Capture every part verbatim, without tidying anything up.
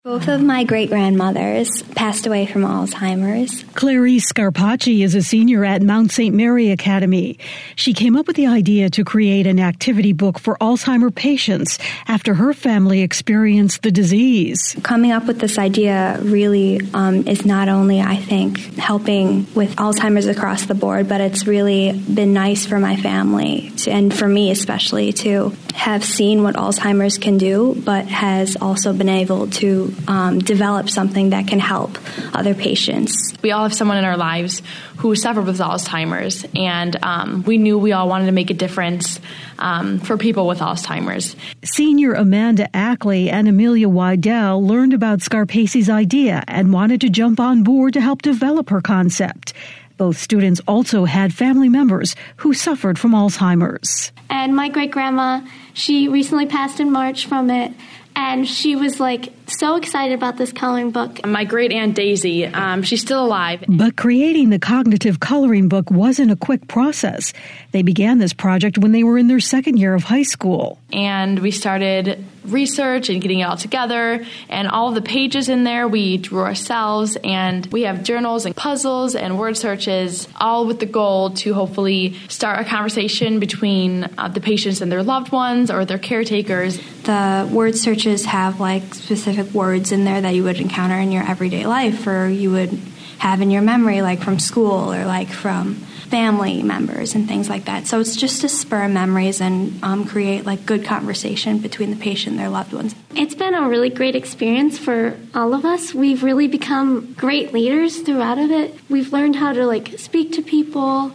Both of my great-grandmothers passed away from Alzheimer's. Clarice Scarpacci is a senior at Mount Saint Mary Academy. She came up with the idea to create an activity book for Alzheimer patients after her family experienced the disease. Coming up with this idea really um, is not only, I think, helping with Alzheimer's across the board, but it's really been nice for my family, to, and for me especially, to have seen what Alzheimer's can do, but has also been able to Um, develop something that can help other patients. We all have someone in our lives who suffered with Alzheimer's, and um, we knew we all wanted to make a difference um, for people with Alzheimer's. Senior Amanda Ackley and Amelia Wydell learned about Scarpacci's idea and wanted to jump on board to help develop her concept. Both students also had family members who suffered from Alzheimer's. And my great-grandma, she recently passed in March from it. And she was, like, so excited about this coloring book. My great-aunt Daisy, um, she's still alive. But creating the cognitive coloring book wasn't a quick process. They began this project when they were in their second year of high school. And we started research and getting it all together. And all of the pages in there we drew ourselves. And we have journals and puzzles and word searches, all with the goal to hopefully start a conversation between uh, the patients and their loved ones or their caretakers. The word searches have like specific words in there that you would encounter in your everyday life, or you would have in your memory, like from school or like from family members and things like that. So it's just to spur memories and um, create like good conversation between the patient and their loved ones. It's been a really great experience for all of us. We've really become great leaders throughout of it. We've learned how to like speak to people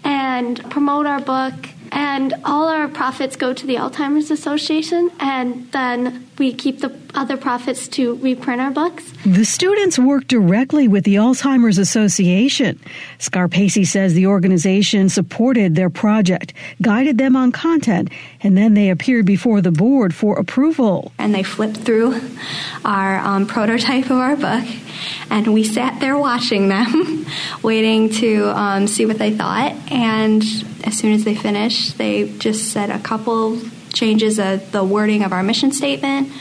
and promote our book. And all our profits go to the Alzheimer's Association, and then we keep the other profits to reprint our books. The students work directly with the Alzheimer's Association. Scarpacci says the organization supported their project, guided them on content, and then they appeared before the board for approval. And they flipped through our um, prototype of our book, and we sat there watching them, waiting to um, see what they thought. And as soon as they finished, they just said a couple changes of the wording of our mission statement,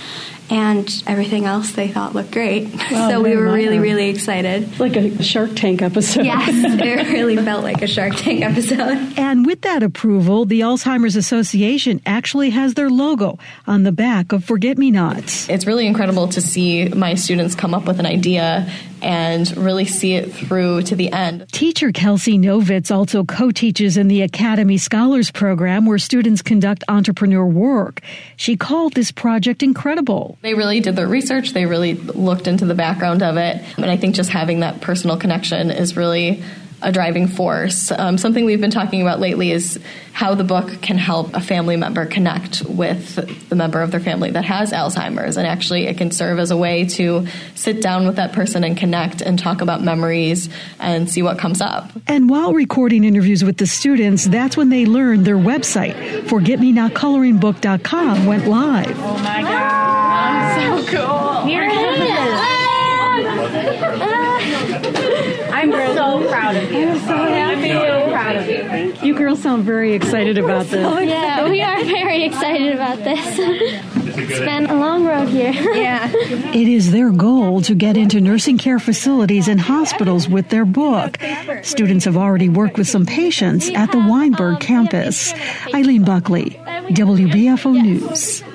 and everything else they thought looked great. Wow, so we were really, admire. really excited. Like a Shark Tank episode. Yes, it really felt like a Shark Tank episode. And with that approval, the Alzheimer's Association actually has their logo on the back of Forget-Me-Nots. It's really incredible to see my students come up with an idea and really see it through to the end. Teacher Kelsey Novitz also co-teaches in the Academy Scholars Program, where students conduct entrepreneur work. She called this project incredible. They really did their research. They really looked into the background of it. And I think just having that personal connection is really a driving force. Um, something we've been talking about lately is how the book can help a family member connect with the member of their family that has Alzheimer's. And actually it can serve as a way to sit down with that person and connect and talk about memories and see what comes up. And while recording interviews with the students, that's when they learned their website, forget me not coloring book dot com, went live. Oh my God. So cool. Here it is. I'm so proud of you. I'm so happy. I'm so proud of you. Thank you. You girls sound very excited about this. Yeah, we are very excited about this. It's been a long road here. Yeah. It is their goal to get into nursing care facilities and hospitals with their book. Students have already worked with some patients at the Weinberg campus. Eileen Buckley, W B F O News.